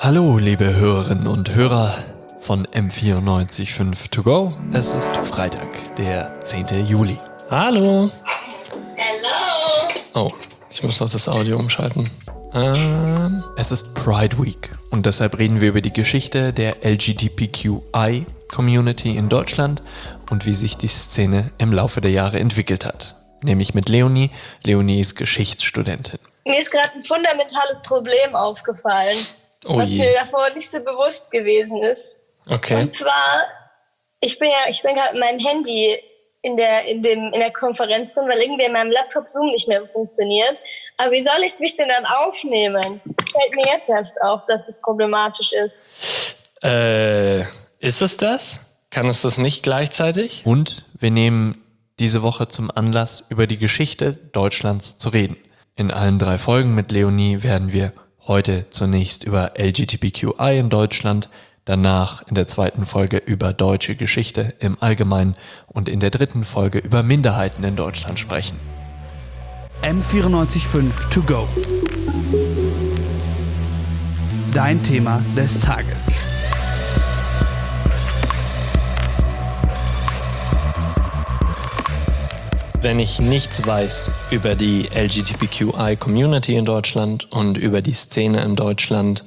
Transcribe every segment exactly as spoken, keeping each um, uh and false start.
Hallo, liebe Hörerinnen und Hörer von M vierundneunzig Komma fünf To Go. Es ist Freitag, der zehnte Juli. Hallo. Hello. Oh, ich muss noch das Audio umschalten. Ähm. Es ist Pride Week und deshalb reden wir über die Geschichte der L G B T Q I-Community in Deutschland und wie sich die Szene im Laufe der Jahre entwickelt hat. Nämlich mit Leonie. Leonie ist Geschichtsstudentin. Mir ist gerade ein fundamentales Problem aufgefallen, Oh was je. mir davor nicht so bewusst gewesen ist. Okay. Und zwar, ich bin ja, ich bin gerade mit meinem Handy in der, in dem, in der Konferenz drin, weil irgendwie in meinem Laptop Zoom nicht mehr funktioniert. Aber wie soll ich mich denn dann aufnehmen? Fällt mir jetzt erst auf, dass es problematisch ist. Äh, ist es das? Kann es das nicht gleichzeitig? Und wir nehmen diese Woche zum Anlass, über die Geschichte Deutschlands zu reden. In allen drei Folgen mit Leonie werden wir heute zunächst über L G B T Q I in Deutschland, danach in der zweiten Folge über deutsche Geschichte im Allgemeinen und in der dritten Folge über Minderheiten in Deutschland sprechen. M vierundneunzig Komma fünf To Go. Dein Thema des Tages. Wenn ich nichts weiß über die L G B T Q I-Community in Deutschland und über die Szene in Deutschland,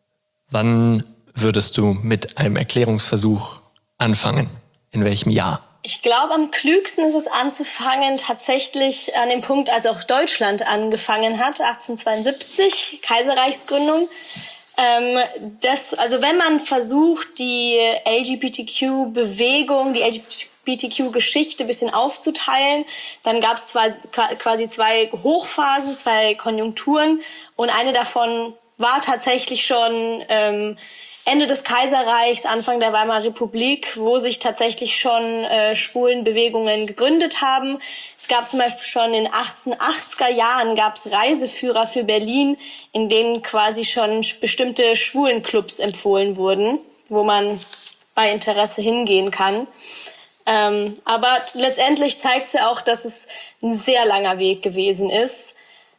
wann würdest du mit einem Erklärungsversuch anfangen? In welchem Jahr? Ich glaube, am klügsten ist es anzufangen tatsächlich an dem Punkt, als auch Deutschland angefangen hat, achtzehnhundertzweiundsiebzig, Kaiserreichsgründung. Ähm, das, also wenn man versucht, die L G B T Q-Bewegung, die L G B T Q-Geschichte ein bisschen aufzuteilen, dann gab es zwei, quasi zwei Hochphasen, zwei Konjunkturen und eine davon war tatsächlich schon ähm, Ende des Kaiserreichs, Anfang der Weimarer Republik, wo sich tatsächlich schon äh, Schwulenbewegungen gegründet haben. Es gab zum Beispiel schon in den achtzehnhundertachtziger Jahren gab es Reiseführer für Berlin, in denen quasi schon bestimmte Schwulenclubs empfohlen wurden, wo man bei Interesse hingehen kann. Ähm, aber letztendlich zeigt es ja auch, dass es ein sehr langer Weg gewesen ist,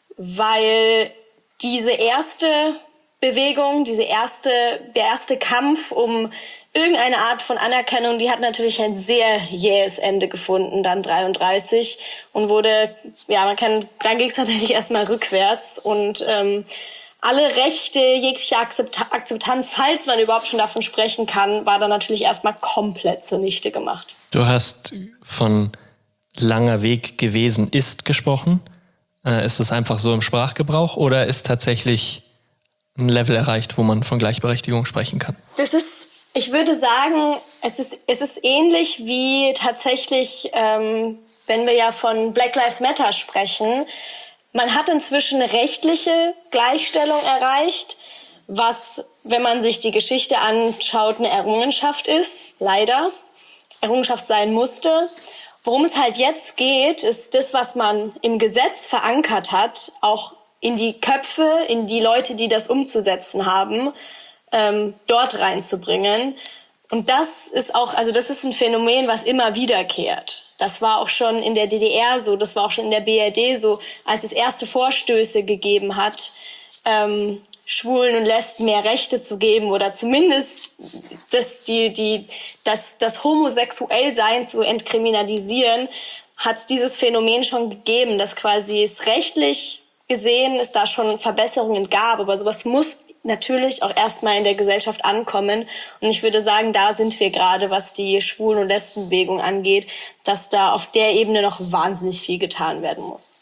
weil diese erste Bewegung, diese erste, der erste Kampf um irgendeine Art von Anerkennung, die hat natürlich ein sehr jähes Ende gefunden, dann dreiunddreißig und wurde, ja, man kann, dann ging es natürlich erstmal rückwärts und ähm, alle Rechte, jegliche Akzept- Akzeptanz, falls man überhaupt schon davon sprechen kann, war dann natürlich erstmal komplett zunichte gemacht. Du hast von langer Weg gewesen ist gesprochen. Äh, ist das einfach so im Sprachgebrauch oder ist tatsächlich ein Level erreicht, wo man von Gleichberechtigung sprechen kann? Das ist, ich würde sagen, es ist, es ist ähnlich wie tatsächlich, ähm, wenn wir ja von Black Lives Matter sprechen. Man hat inzwischen rechtliche Gleichstellung erreicht, was, wenn man sich die Geschichte anschaut, eine Errungenschaft ist, leider. Errungenschaft sein musste. Worum es halt jetzt geht, ist das, was man im Gesetz verankert hat, auch in die Köpfe, in die Leute, die das umzusetzen haben, ähm, dort reinzubringen. Und das ist auch, also das ist ein Phänomen, was immer wiederkehrt. Das war auch schon in der D D R so, das war auch schon in der B R D so, als es erste Vorstöße gegeben hat, ähm, Schwulen und Lesben mehr Rechte zu geben oder zumindest das, die, die, das, das Homosexuellsein zu entkriminalisieren, hat es dieses Phänomen schon gegeben, dass quasi es rechtlich gesehen es da schon Verbesserungen gab, aber sowas muss natürlich auch erstmal in der Gesellschaft ankommen. Und ich würde sagen, da sind wir gerade, was die Schwulen- und Lesbenbewegung angeht, dass da auf der Ebene noch wahnsinnig viel getan werden muss.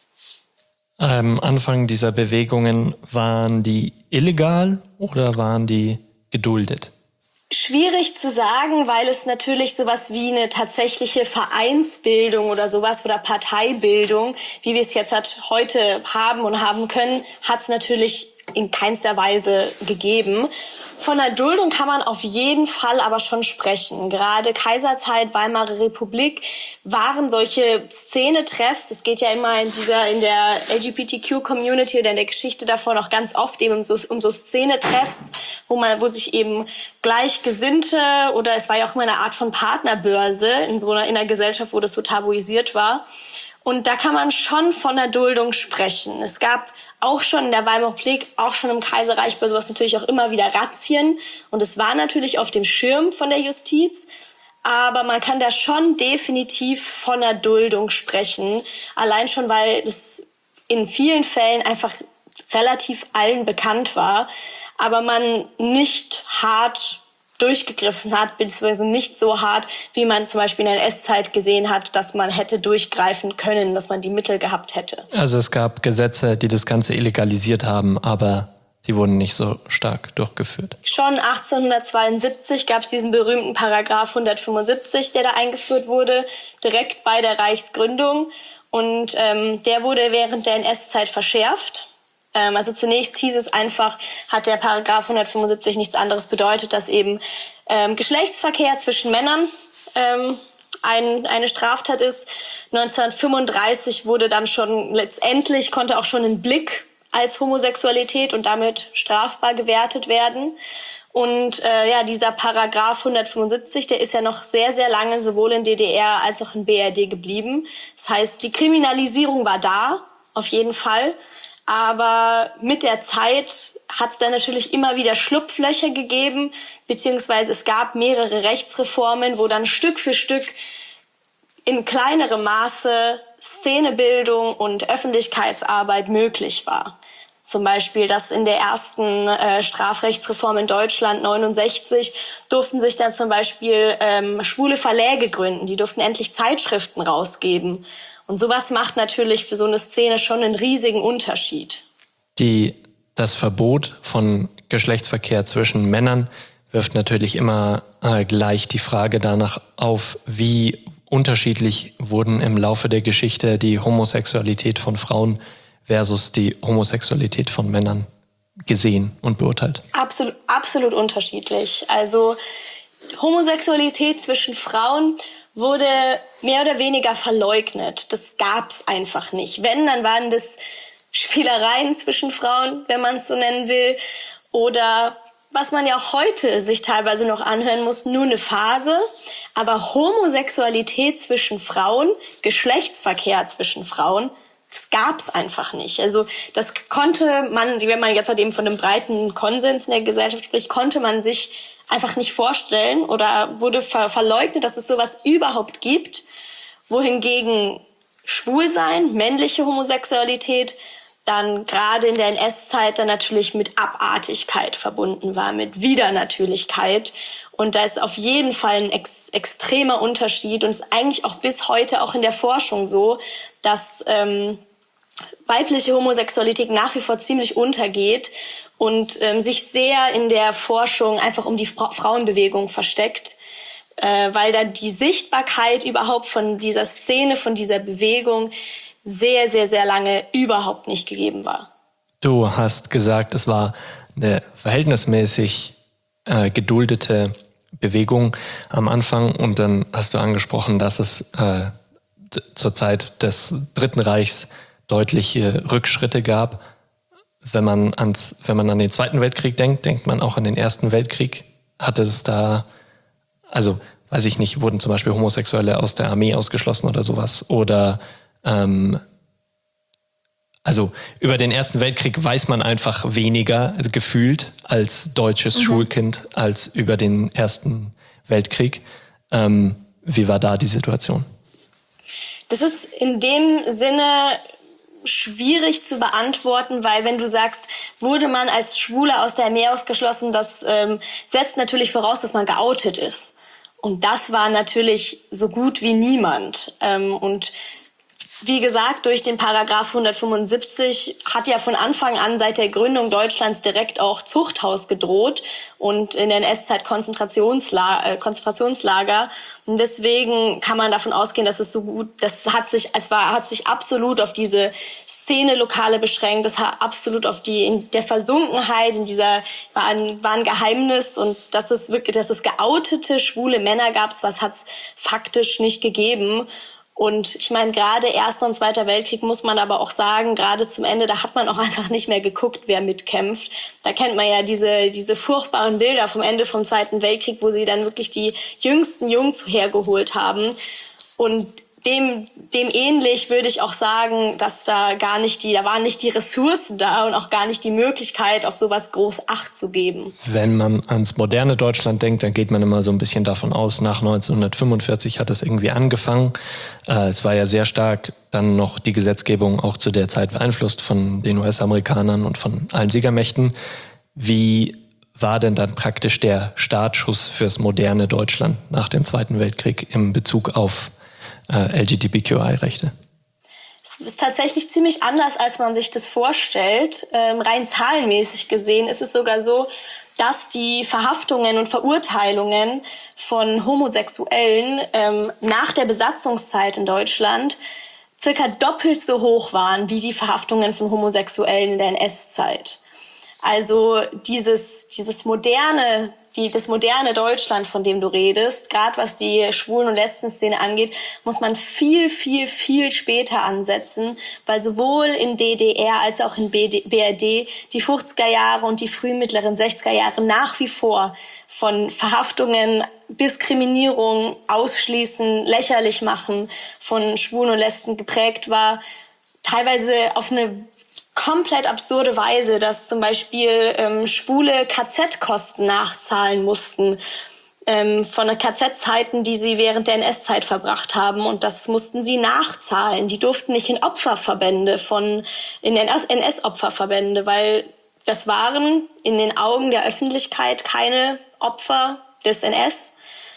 Am Anfang dieser Bewegungen, waren die illegal oder waren die geduldet? Schwierig zu sagen, weil es natürlich sowas wie eine tatsächliche Vereinsbildung oder sowas oder Parteibildung, wie wir es jetzt halt heute haben und haben können, hat es natürlich in keinster Weise gegeben. Von der Duldung kann man auf jeden Fall aber schon sprechen. Gerade Kaiserzeit, Weimarer Republik waren solche Szenetreffs. Es geht ja immer in dieser, in der L G B T Q-Community oder in der Geschichte davon auch ganz oft eben um so, um so Szenetreffs, wo man, wo sich eben Gleichgesinnte oder es war ja auch immer eine Art von Partnerbörse in so einer, in einer Gesellschaft, wo das so tabuisiert war. Und da kann man schon von der Duldung sprechen. Es gab auch schon in der Weimarer Republik, auch schon im Kaiserreich bei sowas natürlich auch immer wieder Razzien. Und es war natürlich auf dem Schirm von der Justiz. Aber man kann da schon definitiv von der Duldung sprechen. Allein schon, weil es in vielen Fällen einfach relativ allen bekannt war. Aber man nicht hart durchgegriffen hat, beziehungsweise nicht so hart, wie man zum Beispiel in der N S-Zeit gesehen hat, dass man hätte durchgreifen können, dass man die Mittel gehabt hätte. Also es gab Gesetze, die das Ganze illegalisiert haben, aber die wurden nicht so stark durchgeführt. Schon achtzehnhundertzweiundsiebzig gab es diesen berühmten Paragraph hundertfünfundsiebzig, der da eingeführt wurde, direkt bei der Reichsgründung. Und ähm, der wurde während der N S-Zeit verschärft. Also zunächst hieß es einfach, hat der Paragraph hundertfünfundsiebzig nichts anderes bedeutet, dass eben ähm, Geschlechtsverkehr zwischen Männern ähm, ein, eine Straftat ist. neunzehnhundertfünfunddreißig wurde dann schon letztendlich, konnte auch schon ein Blick als Homosexualität und damit strafbar gewertet werden. Und äh, ja, dieser Paragraph hundertfünfundsiebzig, der ist ja noch sehr, sehr lange sowohl in D D R als auch in B R D geblieben. Das heißt, die Kriminalisierung war da, auf jeden Fall. Aber mit der Zeit hat es dann natürlich immer wieder Schlupflöcher gegeben, beziehungsweise es gab mehrere Rechtsreformen, wo dann Stück für Stück in kleinerem Maße Szenebildung und Öffentlichkeitsarbeit möglich war. Zum Beispiel, dass in der ersten äh, Strafrechtsreform in Deutschland neunundsechzig durften sich dann zum Beispiel ähm, schwule Verläge gründen. Die durften endlich Zeitschriften rausgeben. Und sowas macht natürlich für so eine Szene schon einen riesigen Unterschied. Die, das Verbot von Geschlechtsverkehr zwischen Männern wirft natürlich immer äh, gleich die Frage danach auf, wie unterschiedlich wurden im Laufe der Geschichte die Homosexualität von Frauen versus die Homosexualität von Männern gesehen und beurteilt. Absolut, absolut unterschiedlich. Also Homosexualität zwischen Frauen wurde mehr oder weniger verleugnet. Das gab's einfach nicht. Wenn, dann waren das Spielereien zwischen Frauen, wenn man es so nennen will. Oder was man ja auch heute sich teilweise noch anhören muss, nur eine Phase. Aber Homosexualität zwischen Frauen, Geschlechtsverkehr zwischen Frauen, das gab's einfach nicht. Also das konnte man, wenn man jetzt halt eben von einem breiten Konsens in der Gesellschaft spricht, konnte man sich einfach nicht vorstellen oder wurde ver- verleugnet, dass es sowas überhaupt gibt. Wohingegen Schwulsein, männliche Homosexualität, dann gerade in der N S-Zeit dann natürlich mit Abartigkeit verbunden war, mit Widernatürlichkeit. Und da ist auf jeden Fall ein ex- extremer Unterschied und ist eigentlich auch bis heute auch in der Forschung so, dass ähm, weibliche Homosexualität nach wie vor ziemlich untergeht und ähm, sich sehr in der Forschung einfach um die Fra- Frauenbewegung versteckt, äh, weil da die Sichtbarkeit überhaupt von dieser Szene, von dieser Bewegung sehr, sehr, sehr lange überhaupt nicht gegeben war. Du hast gesagt, es war eine verhältnismäßig äh, geduldete Bewegung am Anfang und dann hast du angesprochen, dass es äh, d- zur Zeit des Dritten Reichs deutliche Rückschritte gab. Wenn man ans, wenn man an den Zweiten Weltkrieg denkt, denkt man auch an den Ersten Weltkrieg. Hatte es da, also weiß ich nicht, wurden zum Beispiel Homosexuelle aus der Armee ausgeschlossen oder sowas? Oder ähm, also über den Ersten Weltkrieg weiß man einfach weniger, also gefühlt als deutsches mhm. Schulkind, als über den Ersten Weltkrieg. Ähm, wie war da die Situation? Das ist in dem Sinne schwierig zu beantworten, weil wenn du sagst, wurde man als Schwuler aus der Armee ausgeschlossen, das ähm, setzt natürlich voraus, dass man geoutet ist. Und das war natürlich so gut wie niemand. Ähm, und wie gesagt, durch den Paragraph hundertfünfundsiebzig hat ja von Anfang an seit der Gründung Deutschlands direkt auch Zuchthaus gedroht und in der N S-Zeit Konzentrationsla- äh, Konzentrationslager. Und deswegen kann man davon ausgehen, dass es so gut, das hat sich, es war, hat sich absolut auf diese Szene-Lokale beschränkt. Das hat absolut auf die, in der Versunkenheit, in dieser, war ein, war ein Geheimnis und dass es wirklich, dass es geoutete schwule Männer gab, was hat es faktisch nicht gegeben. Und ich meine, gerade Erster und Zweiter Weltkrieg muss man aber auch sagen, gerade zum Ende, da hat man auch einfach nicht mehr geguckt, wer mitkämpft. Da kennt man ja diese diese furchtbaren Bilder vom Ende vom Zweiten Weltkrieg, wo sie dann wirklich die jüngsten Jungs hergeholt haben. Und dem, dem ähnlich würde ich auch sagen, dass da gar nicht die, da waren nicht die Ressourcen da und auch gar nicht die Möglichkeit, auf sowas groß Acht zu geben. Wenn man ans moderne Deutschland denkt, dann geht man immer so ein bisschen davon aus, nach neunzehnhundertfünfundvierzig hat es irgendwie angefangen. Äh, es war ja sehr stark dann noch die Gesetzgebung auch zu der Zeit beeinflusst von den U S-Amerikanern und von allen Siegermächten. Wie war denn dann praktisch der Startschuss fürs moderne Deutschland nach dem Zweiten Weltkrieg im Bezug auf L G B T Q I-Rechte? Es ist tatsächlich ziemlich anders, als man sich das vorstellt. Ähm, rein zahlenmäßig gesehen ist es sogar so, dass die Verhaftungen und Verurteilungen von Homosexuellen ähm, nach der Besatzungszeit in Deutschland circa doppelt so hoch waren wie die Verhaftungen von Homosexuellen in der N S-Zeit. Also dieses, dieses moderne, die, das moderne Deutschland, von dem du redest, gerade was die Schwulen- und Lesben-Szene angeht, muss man viel, viel, viel später ansetzen, weil sowohl in D D R als auch in B R D die fünfziger Jahre und die frühen mittleren sechziger Jahre nach wie vor von Verhaftungen, Diskriminierung, Ausschließen, lächerlich machen von Schwulen und Lesben geprägt war, teilweise auf eine komplett absurde Weise, dass zum Beispiel ähm, Schwule K Z-Kosten nachzahlen mussten ähm, von den K Z-Zeiten, die sie während der N S-Zeit verbracht haben, und das mussten sie nachzahlen. Die durften nicht in Opferverbände von in N S-Opferverbände, weil das waren in den Augen der Öffentlichkeit keine Opfer des N S,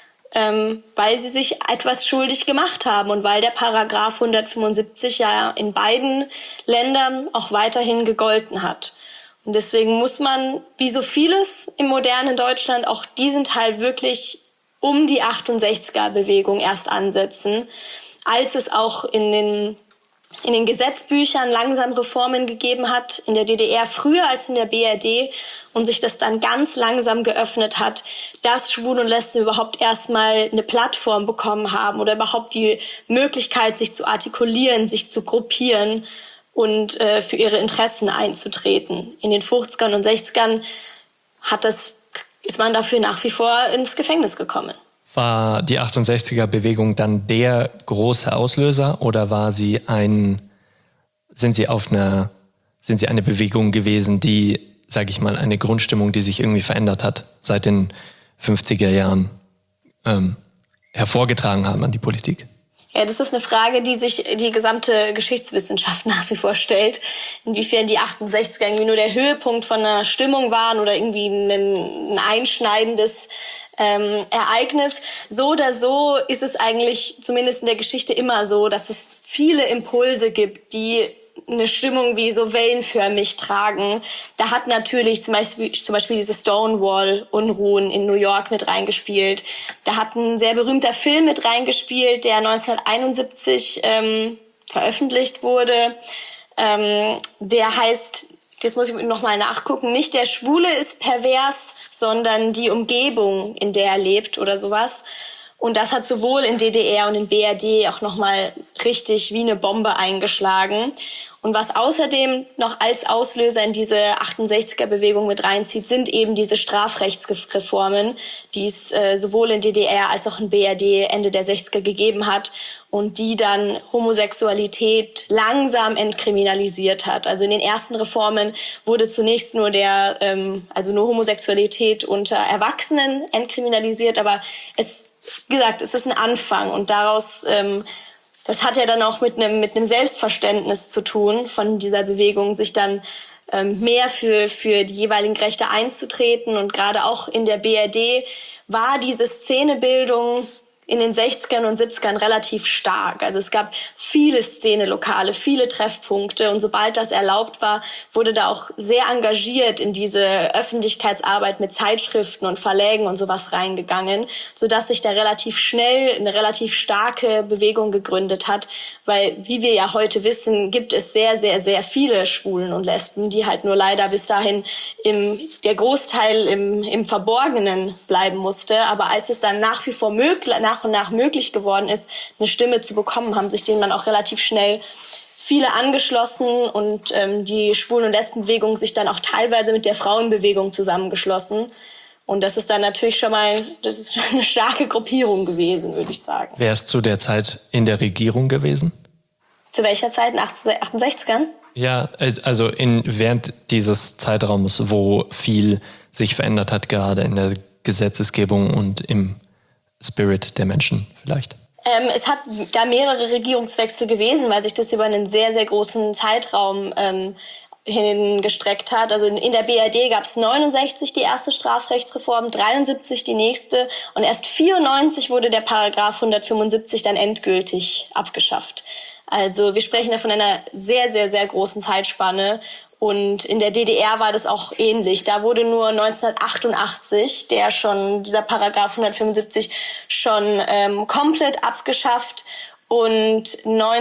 Ähm, weil sie sich etwas schuldig gemacht haben und weil der Paragraph hundertfünfundsiebzig ja in beiden Ländern auch weiterhin gegolten hat. Und deswegen muss man, wie so vieles im modernen Deutschland, auch diesen Teil wirklich um die achtundsechziger-Bewegung erst ansetzen, als es auch in den in den Gesetzbüchern langsam Reformen gegeben hat, in der D D R früher als in der B R D, und sich das dann ganz langsam geöffnet hat, dass Schwule und Lesben überhaupt erstmal eine Plattform bekommen haben oder überhaupt die Möglichkeit, sich zu artikulieren, sich zu gruppieren und äh, für ihre Interessen einzutreten. In den fünfzigern und sechzigern hat das, ist man dafür nach wie vor ins Gefängnis gekommen. War die achtundsechziger-Bewegung dann der große Auslöser oder war sie ein, sind sie auf einer, sind sie eine Bewegung gewesen, die, sage ich mal, eine Grundstimmung, die sich irgendwie verändert hat seit den fünfziger Jahren ähm, hervorgetragen haben an die Politik? Ja, das ist eine Frage, die sich die gesamte Geschichtswissenschaft nach wie vor stellt. Inwiefern die achtundsechziger irgendwie nur der Höhepunkt von einer Stimmung waren oder irgendwie ein, ein einschneidendes ähm, Ereignis. So oder so ist es eigentlich zumindest in der Geschichte immer so, dass es viele Impulse gibt, die eine Stimmung wie so wellenförmig tragen. Da hat natürlich zum Beispiel, zum Beispiel diese Stonewall-Unruhen in New York mit reingespielt. Da hat ein sehr berühmter Film mit reingespielt, der neunzehnhunderteinundsiebzig ähm, veröffentlicht wurde. Ähm, der heißt, jetzt muss ich nochmal nachgucken, nicht der Schwule ist pervers, sondern die Umgebung, in der er lebt oder sowas. Und das hat sowohl in D D R und in B R D auch nochmal richtig wie eine Bombe eingeschlagen. Und was außerdem noch als Auslöser in diese achtundsechziger-Bewegung mit reinzieht, sind eben diese Strafrechtsreformen, die es äh, sowohl in D D R als auch in B R D Ende der sechziger gegeben hat und die dann Homosexualität langsam entkriminalisiert hat. Also in den ersten Reformen wurde zunächst nur der, ähm, also nur Homosexualität unter Erwachsenen entkriminalisiert, aber es, wie gesagt, es ist ein Anfang und daraus, ähm, das hat ja dann auch mit einem mit einem Selbstverständnis zu tun von dieser Bewegung, sich dann ähm, mehr für für die jeweiligen Rechte einzutreten. Und gerade auch in der B R D war diese Szenebildung in den sechzigern und siebzigern relativ stark. Also es gab viele Szenelokale, viele Treffpunkte, und sobald das erlaubt war, wurde da auch sehr engagiert in diese Öffentlichkeitsarbeit mit Zeitschriften und Verlägen und sowas reingegangen, sodass sich da relativ schnell eine relativ starke Bewegung gegründet hat, weil, wie wir ja heute wissen, gibt es sehr, sehr, sehr viele Schwulen und Lesben, die halt nur leider bis dahin im, der Großteil im, im Verborgenen bleiben musste. Aber als es dann nach wie vor möglich, nach und nach möglich geworden ist, eine Stimme zu bekommen, haben sich denen dann auch relativ schnell viele angeschlossen und ähm, die Schwulen- und Lesbenbewegung sich dann auch teilweise mit der Frauenbewegung zusammengeschlossen. Und das ist dann natürlich schon mal, das ist schon eine starke Gruppierung gewesen, würde ich sagen. Wer ist zu der Zeit in der Regierung gewesen? Zu welcher Zeit? In den achtundsechzigern? Ja, also in, während dieses Zeitraums, wo viel sich verändert hat, gerade in der Gesetzesgebung und im Spirit der Menschen vielleicht. Ähm, es hat da mehrere Regierungswechsel gewesen, weil sich das über einen sehr, sehr großen Zeitraum ähm, hingestreckt hat. Also in, in der B R D gab es neunundsechzig die erste Strafrechtsreform, dreiundsiebzig die nächste und erst vierundneunzig wurde der Paragraph hundertfünfundsiebzig dann endgültig abgeschafft. Also wir sprechen da von einer sehr, sehr, sehr großen Zeitspanne. Und in der D D R war das auch ähnlich. Da wurde nur neunzehnhundertachtundachtzig der schon, dieser Paragraph hundertfünfundsiebzig schon ähm, komplett abgeschafft. Und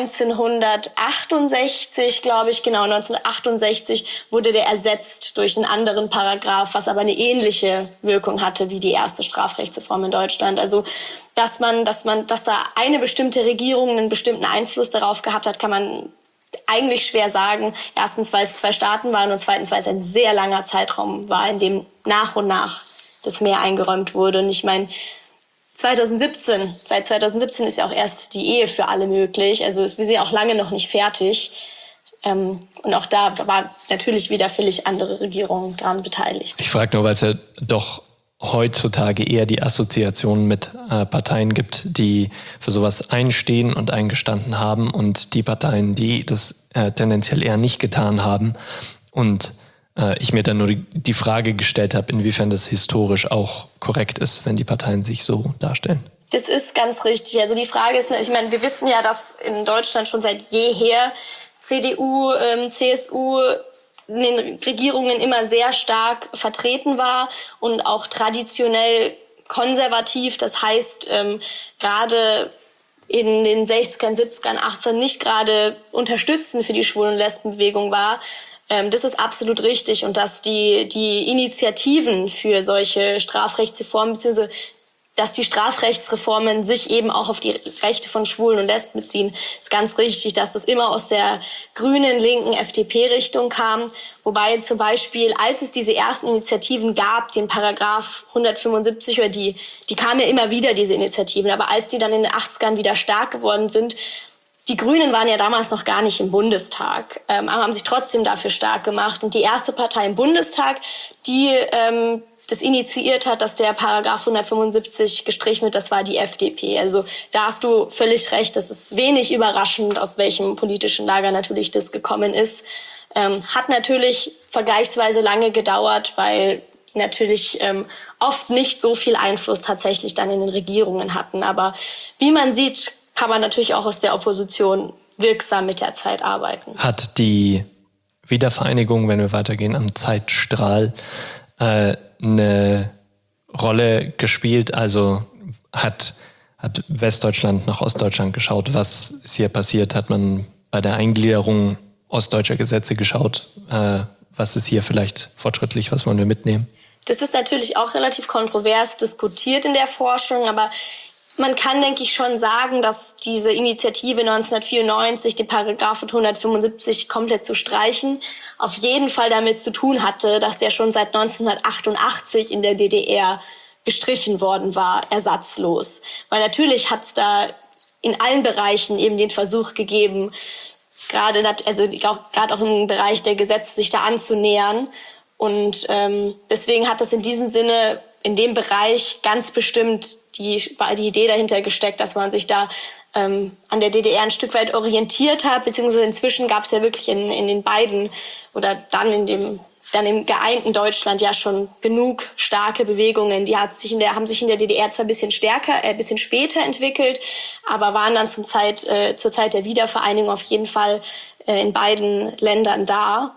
neunzehnhundertachtundsechzig, glaube ich, genau, neunzehnhundertachtundsechzig wurde der ersetzt durch einen anderen Paragraph, was aber eine ähnliche Wirkung hatte wie die erste Strafrechtsreform in Deutschland. Also, dass man, dass man, dass da eine bestimmte Regierung einen bestimmten Einfluss darauf gehabt hat, kann man eigentlich schwer sagen. Erstens, weil es zwei Staaten waren und zweitens, weil es ein sehr langer Zeitraum war, in dem nach und nach das Meer eingeräumt wurde. Und ich meine, zweitausendsiebzehn, seit zweitausendsiebzehn ist ja auch erst die Ehe für alle möglich. Also wir sind ja auch lange noch nicht fertig. Ähm, und auch da war natürlich wieder völlig andere Regierungen dran beteiligt. Ich frage nur, weil es ja doch heutzutage eher die Assoziation mit äh, Parteien gibt, die für sowas einstehen und eingestanden haben und die Parteien, die das äh, tendenziell eher nicht getan haben. Und äh, ich mir dann nur die, die Frage gestellt habe, inwiefern das historisch auch korrekt ist, wenn die Parteien sich so darstellen. Das ist ganz richtig. Also die Frage ist, ich meine, wir wissen ja, dass in Deutschland schon seit jeher C D U, ähm, C S U in den Regierungen immer sehr stark vertreten war und auch traditionell konservativ. Das heißt, ähm, gerade in den sechzigern, siebzigern, achtzigern nicht gerade unterstützend für die Schwulen- und Lesbenbewegung war. Ähm, das ist absolut richtig. Und dass die, die Initiativen für solche Strafrechtsreformen beziehungsweise dass die Strafrechtsreformen sich eben auch auf die Rechte von Schwulen und Lesben beziehen, ist ganz richtig, dass das immer aus der grünen, linken F D P-Richtung kam. Wobei zum Beispiel, als es diese ersten Initiativen gab, den Paragraph hundertfünfundsiebzig, oder die, die kamen ja immer wieder, diese Initiativen, aber als die dann in den achtzigern wieder stark geworden sind, die Grünen waren ja damals noch gar nicht im Bundestag, ähm, aber haben sich trotzdem dafür stark gemacht. Und die erste Partei im Bundestag, die ähm, das initiiert hat, dass der Paragraph hundertfünfundsiebzig gestrichen wird, das war die F D P. Also da hast du völlig recht, das ist wenig überraschend, aus welchem politischen Lager natürlich das gekommen ist. Ähm, hat natürlich vergleichsweise lange gedauert, weil natürlich ähm, oft nicht so viel Einfluss tatsächlich dann in den Regierungen hatten. Aber wie man sieht, kann man natürlich auch aus der Opposition wirksam mit der Zeit arbeiten. Hat die Wiedervereinigung, wenn wir weitergehen, am Zeitstrahl äh, eine Rolle gespielt? Also hat, hat Westdeutschland nach Ostdeutschland geschaut, was ist hier passiert? Hat man bei der Eingliederung ostdeutscher Gesetze geschaut, äh, was ist hier vielleicht fortschrittlich, was wollen wir mitnehmen? Das ist natürlich auch relativ kontrovers diskutiert in der Forschung, aber man kann, denke ich, schon sagen, dass diese Initiative neunzehnhundertvierundneunzig, den Paragraph hundertfünfundsiebzig komplett zu streichen, auf jeden Fall damit zu tun hatte, dass der schon seit neunzehnhundertachtundachtzig in der D D R gestrichen worden war, ersatzlos. Weil natürlich hat es da in allen Bereichen eben den Versuch gegeben, gerade also auch, gerade auch im Bereich der Gesetze sich da anzunähern. Und ähm, deswegen hat das in diesem Sinne, in dem Bereich ganz bestimmt die, war die Idee dahinter gesteckt, dass man sich da ähm, an der D D R ein Stück weit orientiert hat, beziehungsweise inzwischen gab es ja wirklich in, in den beiden oder dann in dem dann im geeinten Deutschland ja schon genug starke Bewegungen. Die hat sich in der, haben sich in der D D R zwar ein bisschen stärker, äh, ein bisschen später entwickelt, aber waren dann zum Zeit, äh, zur Zeit der Wiedervereinigung auf jeden Fall äh, in beiden Ländern da.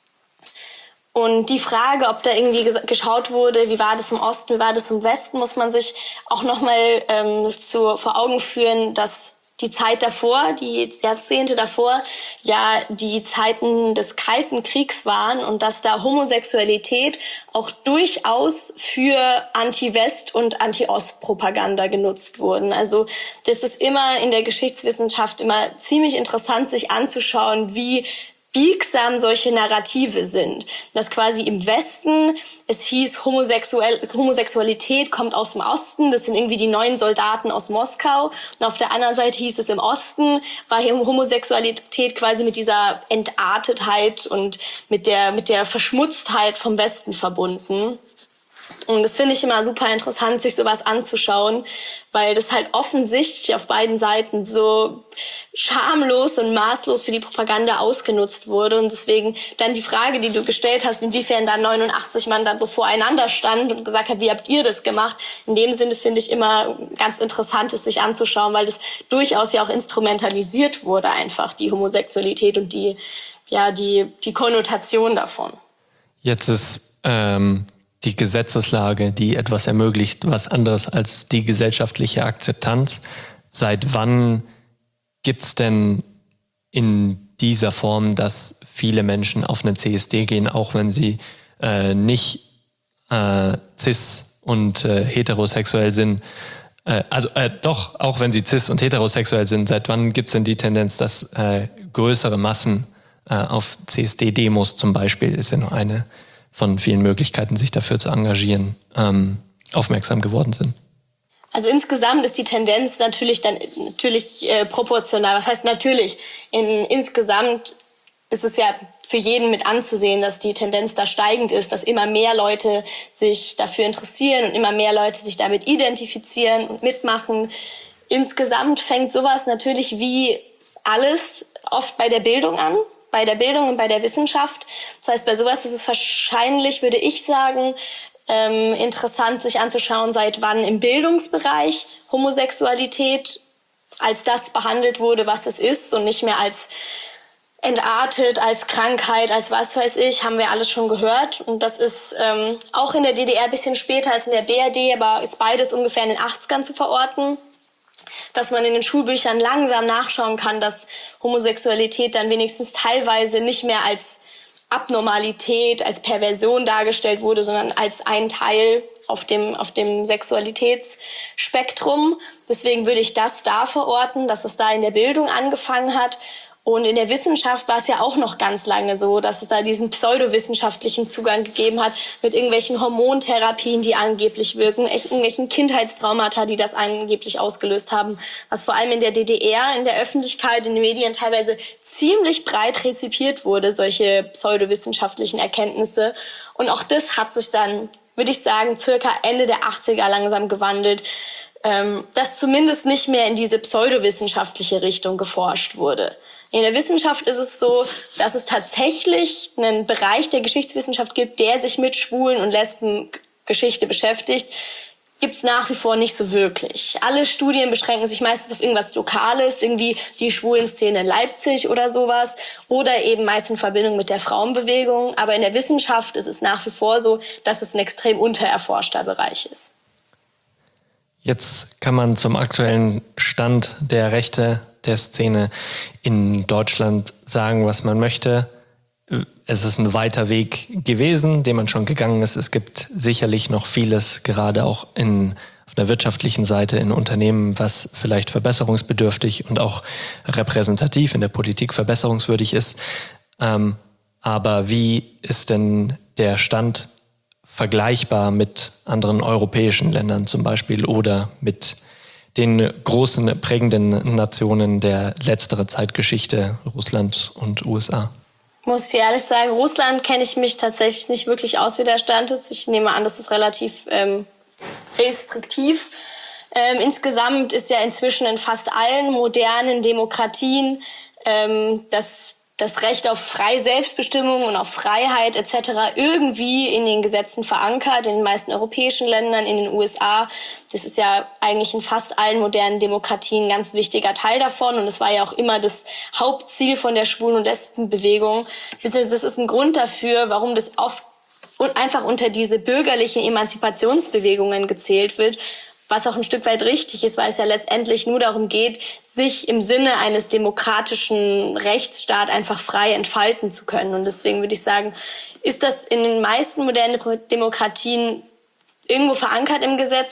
Und die Frage, ob da irgendwie geschaut wurde, wie war das im Osten, wie war das im Westen, muss man sich auch nochmal ähm, zu, vor Augen führen, dass die Zeit davor, die Jahrzehnte davor, ja die Zeiten des Kalten Kriegs waren und dass da Homosexualität auch durchaus für Anti-West- und Anti-Ost-Propaganda genutzt wurden. Also das ist immer in der Geschichtswissenschaft immer ziemlich interessant, sich anzuschauen, wie biegsam solche Narrative sind. Dass quasi im Westen es hieß, Homosexuell, Homosexualität kommt aus dem Osten, das sind irgendwie die neuen Soldaten aus Moskau. Und auf der anderen Seite hieß es, im Osten war hier Homosexualität quasi mit dieser Entartetheit und mit der, mit der Verschmutztheit vom Westen verbunden. Und das finde ich immer super interessant, sich sowas anzuschauen, weil das halt offensichtlich auf beiden Seiten so schamlos und maßlos für die Propaganda ausgenutzt wurde. Und deswegen dann die Frage, die du gestellt hast, inwiefern dann neunundachtzig Mann dann so voreinander stand und gesagt hat, wie habt ihr das gemacht? In dem Sinne finde ich immer ganz interessant, es sich anzuschauen, weil das durchaus ja auch instrumentalisiert wurde, einfach die Homosexualität und die, ja, die, die Konnotation davon. Jetzt ist ähm die Gesetzeslage, die etwas ermöglicht, was anderes als die gesellschaftliche Akzeptanz. Seit wann gibt es denn in dieser Form, dass viele Menschen auf eine C S D gehen, auch wenn sie äh, nicht äh, cis und äh, heterosexuell sind? Äh, also äh, doch, auch wenn sie cis und heterosexuell sind, seit wann gibt es denn die Tendenz, dass äh, größere Massen äh, auf C S D-Demos zum Beispiel, ist ja nur eine von vielen Möglichkeiten, sich dafür zu engagieren, ähm, aufmerksam geworden sind? Also insgesamt ist die Tendenz natürlich dann natürlich äh, proportional. Was heißt natürlich? In, insgesamt ist es ja für jeden mit anzusehen, dass die Tendenz da steigend ist, dass immer mehr Leute sich dafür interessieren und immer mehr Leute sich damit identifizieren und mitmachen. Insgesamt fängt sowas natürlich wie alles oft bei der Bildung an. Bei der Bildung und bei der Wissenschaft. Das heißt, bei sowas ist es wahrscheinlich, würde ich sagen, ähm, interessant, sich anzuschauen, seit wann im Bildungsbereich Homosexualität als das behandelt wurde, was es ist und nicht mehr als entartet, als Krankheit, als was weiß ich, haben wir alles schon gehört. Und das ist ähm, auch in der D D R ein bisschen später als in der B R D, aber ist beides ungefähr in den achtzigern zu verorten. Dass man in den Schulbüchern langsam nachschauen kann, dass Homosexualität dann wenigstens teilweise nicht mehr als Abnormalität, als Perversion dargestellt wurde, sondern als ein Teil auf dem, auf dem Sexualitätsspektrum. Deswegen würde ich das da verorten, dass es da in der Bildung angefangen hat. Und in der Wissenschaft war es ja auch noch ganz lange so, dass es da diesen pseudowissenschaftlichen Zugang gegeben hat mit irgendwelchen Hormontherapien, die angeblich wirken, irgendwelchen Kindheitstraumata, die das angeblich ausgelöst haben, was vor allem in der D D R in der Öffentlichkeit, in den Medien teilweise ziemlich breit rezipiert wurde, solche pseudowissenschaftlichen Erkenntnisse. Und auch das hat sich dann, würde ich sagen, circa Ende der achtziger langsam gewandelt, dass zumindest nicht mehr in diese pseudowissenschaftliche Richtung geforscht wurde. In der Wissenschaft ist es so, dass es tatsächlich einen Bereich der Geschichtswissenschaft gibt, der sich mit Schwulen- und Lesbengeschichte beschäftigt. Gibt es nach wie vor nicht so wirklich. Alle Studien beschränken sich meistens auf irgendwas Lokales, irgendwie die Schwulenszene in Leipzig oder sowas, oder eben meist in Verbindung mit der Frauenbewegung. Aber in der Wissenschaft ist es nach wie vor so, dass es ein extrem untererforschter Bereich ist. Jetzt kann man zum aktuellen Stand der Rechte der Szene in Deutschland sagen, was man möchte. Es ist ein weiter Weg gewesen, den man schon gegangen ist. Es gibt sicherlich noch vieles, gerade auch in, auf der wirtschaftlichen Seite in Unternehmen, was vielleicht verbesserungsbedürftig und auch repräsentativ in der Politik verbesserungswürdig ist. Ähm, aber wie ist denn der Stand vergleichbar mit anderen europäischen Ländern zum Beispiel oder mit den großen prägenden Nationen der letzteren Zeitgeschichte, Russland und U S A? Muss ich ehrlich sagen, Russland kenne ich mich tatsächlich nicht wirklich aus, wie der Stand ist. Ich nehme an, das ist relativ ähm, restriktiv. Ähm, insgesamt ist ja inzwischen in fast allen modernen Demokratien ähm, das das Recht auf freie Selbstbestimmung und auf Freiheit et cetera irgendwie in den Gesetzen verankert, in den meisten europäischen Ländern, in den U S A. Das ist ja eigentlich in fast allen modernen Demokratien ein ganz wichtiger Teil davon. Und es war ja auch immer das Hauptziel von der Schwulen- und Lesbenbewegung. Das ist ein Grund dafür, warum das oft einfach unter diese bürgerlichen Emanzipationsbewegungen gezählt wird, was auch ein Stück weit richtig ist, weil es ja letztendlich nur darum geht, sich im Sinne eines demokratischen Rechtsstaats einfach frei entfalten zu können. Und deswegen würde ich sagen, ist das in den meisten modernen Demokratien irgendwo verankert im Gesetz.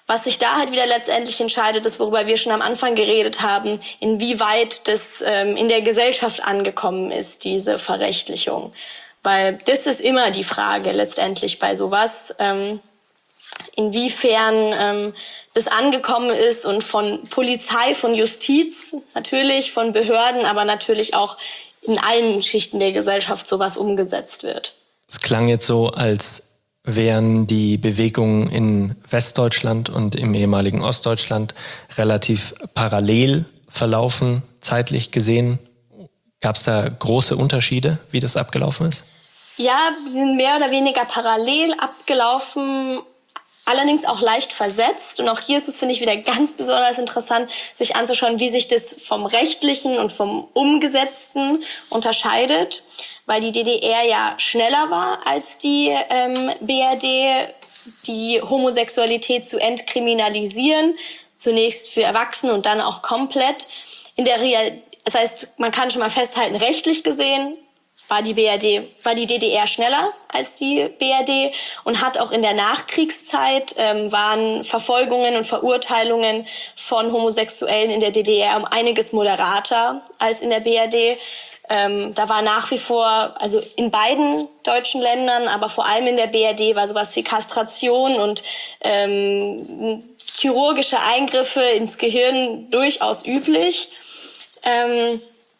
Was sich da halt wieder letztendlich entscheidet, ist, worüber wir schon am Anfang geredet haben, inwieweit das ähm, in der Gesellschaft angekommen ist, diese Verrechtlichung. Weil das ist immer die Frage letztendlich bei sowas, ähm, inwiefern ähm, das angekommen ist und von Polizei, von Justiz natürlich, von Behörden, aber natürlich auch in allen Schichten der Gesellschaft sowas umgesetzt wird. Es klang jetzt so, als wären die Bewegungen in Westdeutschland und im ehemaligen Ostdeutschland relativ parallel verlaufen, zeitlich gesehen. Gab es da große Unterschiede, wie das abgelaufen ist? Ja, sie sind mehr oder weniger parallel abgelaufen, allerdings auch leicht versetzt. Und auch hier ist es, finde ich, wieder ganz besonders interessant, sich anzuschauen, wie sich das vom Rechtlichen und vom Umgesetzten unterscheidet. Weil die D D R ja schneller war als die ähm, B R D, die Homosexualität zu entkriminalisieren, zunächst für Erwachsene und dann auch komplett. In der Real, das heißt, man kann schon mal festhalten, rechtlich gesehen war die B R D, war die D D R schneller als die B R D und hat auch in der Nachkriegszeit ähm, waren Verfolgungen und Verurteilungen von Homosexuellen in der D D R um einiges moderater als in der B R D. Ähm, da war nach wie vor, also in beiden deutschen Ländern, aber vor allem in der B R D war sowas wie Kastration und ähm, chirurgische Eingriffe ins Gehirn durchaus üblich. Ähm,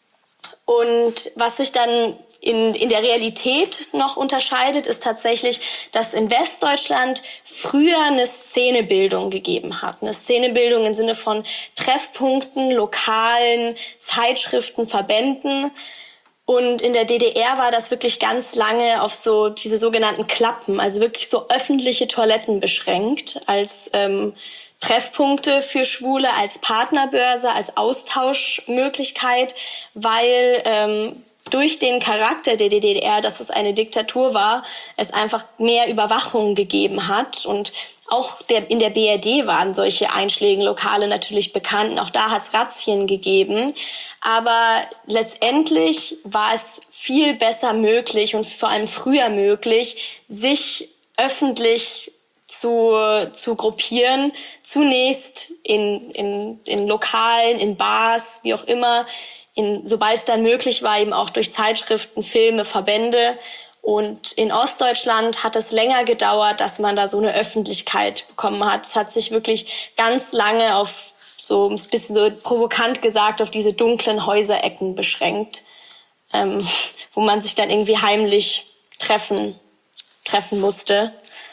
und was sich dann in, in der Realität noch unterscheidet, ist tatsächlich, dass in Westdeutschland früher eine Szenebildung gegeben hat. Eine Szenebildung im Sinne von Treffpunkten, Lokalen, Zeitschriften, Verbänden. Und in der D D R war das wirklich ganz lange auf so diese sogenannten Klappen, also wirklich so öffentliche Toiletten beschränkt als ähm, Treffpunkte für Schwule, als Partnerbörse, als Austauschmöglichkeit, weil ähm, durch den Charakter der D D R, dass es eine Diktatur war, es einfach mehr Überwachung gegeben hat. Und auch der, in der B R D waren solche Einschlägenlokale natürlich bekannt. Und auch da hat es Razzien gegeben. Aber letztendlich war es viel besser möglich und vor allem früher möglich, sich öffentlich zu, zu gruppieren. Zunächst in, in, in Lokalen, in Bars, wie auch immer, in, sobald es dann möglich war, eben auch durch Zeitschriften, Filme, Verbände. Und in Ostdeutschland hat es länger gedauert, dass man da so eine Öffentlichkeit bekommen hat. Es hat sich wirklich ganz lange auf, so ein bisschen so provokant gesagt, auf diese dunklen Häuserecken beschränkt, ähm, wo man sich dann irgendwie heimlich treffen, treffen musste.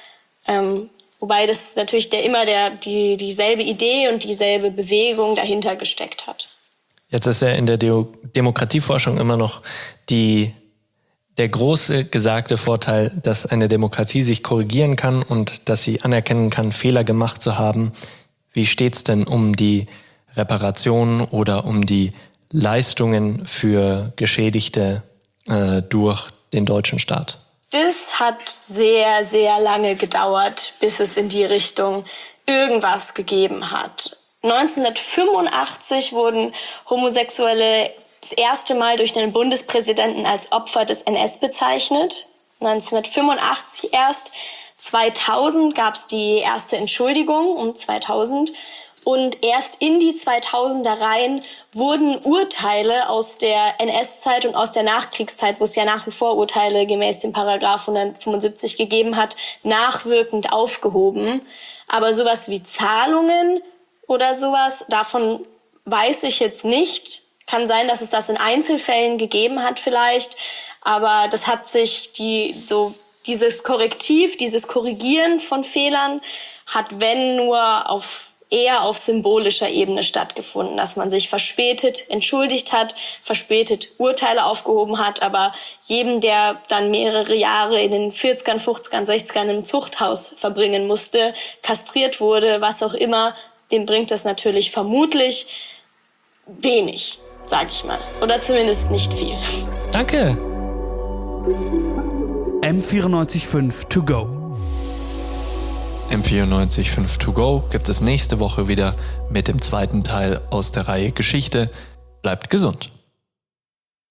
Ähm, wobei das natürlich der, immer der, die, dieselbe Idee und dieselbe Bewegung dahinter gesteckt hat. Jetzt ist ja in der De- Demokratieforschung immer noch die, der große gesagte Vorteil, dass eine Demokratie sich korrigieren kann und dass sie anerkennen kann, Fehler gemacht zu haben. Wie steht's denn um die Reparation oder um die Leistungen für Geschädigte äh, durch den deutschen Staat? Das hat sehr, sehr lange gedauert, bis es in die Richtung irgendwas gegeben hat. neunzehnhundertfünfundachtzig wurden Homosexuelle das erste Mal durch einen Bundespräsidenten als Opfer des N S bezeichnet. neunzehnhundertfünfundachtzig erst. zweitausend gab es die erste Entschuldigung, um zweitausend. Und erst in die zweitausender rein wurden Urteile aus der N S-Zeit und aus der Nachkriegszeit, wo es ja nach wie vor Urteile gemäß dem Paragraph hundertfünfundsiebzig gegeben hat, nachwirkend aufgehoben. Aber sowas wie Zahlungen oder sowas, davon weiß ich jetzt nicht. Kann sein, dass es das in Einzelfällen gegeben hat vielleicht, aber das hat sich die so dieses Korrektiv, dieses Korrigieren von Fehlern hat, wenn nur auf eher auf symbolischer Ebene stattgefunden, dass man sich verspätet entschuldigt hat, verspätet Urteile aufgehoben hat, aber jedem, der dann mehrere Jahre in den vierzigern, fünfzigern, sechzigern im Zuchthaus verbringen musste, kastriert wurde, was auch immer, dem bringt das natürlich vermutlich wenig, sag ich mal. Oder zumindest nicht viel. Danke. M vierundneunzig Komma fünf To Go. M vierundneunzig Komma fünf To Go gibt es nächste Woche wieder mit dem zweiten Teil aus der Reihe Geschichte. Bleibt gesund.